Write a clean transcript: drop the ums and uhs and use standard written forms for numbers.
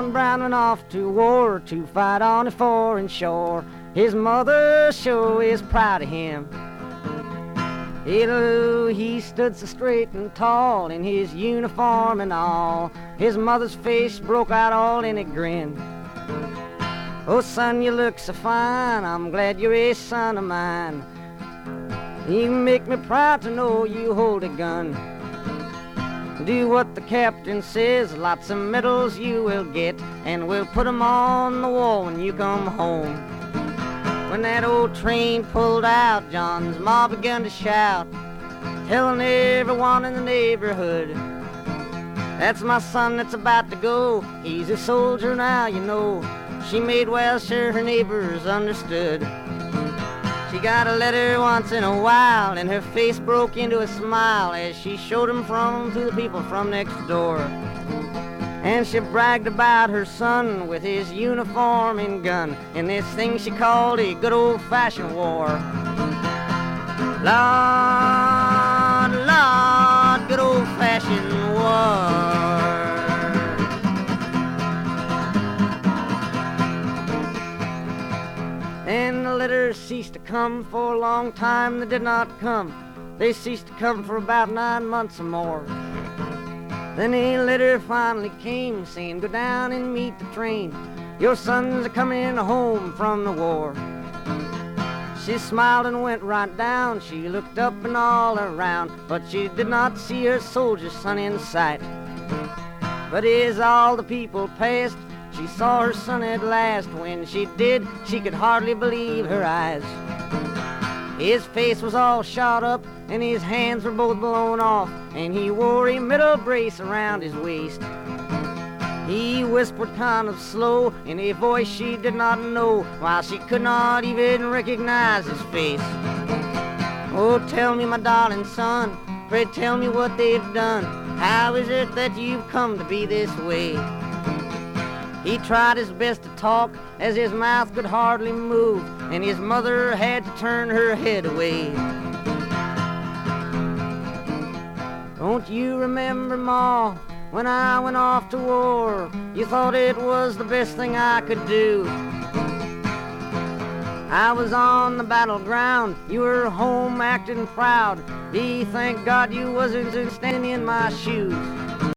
John Brown went off to war to fight on a foreign shore. His mother sure is proud of him. He stood so straight and tall in his uniform and all. His mother's face broke out all in a grin. Oh, son, you look so fine, I'm glad you're a son of mine. You make me proud to know you hold a gun. Do what the captain says, lots of medals you will get, and we'll put 'em on the wall when you come home. When that old train pulled out, John's ma began to shout, telling everyone in the neighborhood, that's my son that's about to go. He's a soldier now, you know. She made well sure her neighbors understood. She got a letter once in a while, and her face broke into a smile as she showed 'em to the people from next door. And she bragged about her son with his uniform and gun in this thing she called a good old-fashioned war. Lord, Lord, good old-fashioned war. And the letters ceased to come for a long time. They did not come. They ceased to come for about 9 months or more. Then a letter finally came saying, go down and meet the train. Your sons are coming home from the war. She smiled and went right down. She looked up and all around, but she did not see her soldier son in sight. But as all the people passed, she saw her son at last. When she did, she could hardly believe her eyes. His face was all shot up, and his hands were both blown off, and he wore a metal brace around his waist. He whispered kind of slow in a voice she did not know, while she could not even recognize his face. Oh, tell me, my darling son, pray tell me what they've done. How is it that you've come to be this way? He tried his best to talk, as his mouth could hardly move, and his mother had to turn her head away. Don't you remember, Ma, when I went off to war? You thought it was the best thing I could do. I was on the battleground, you were home acting proud. Thank God you wasn't standing in my shoes.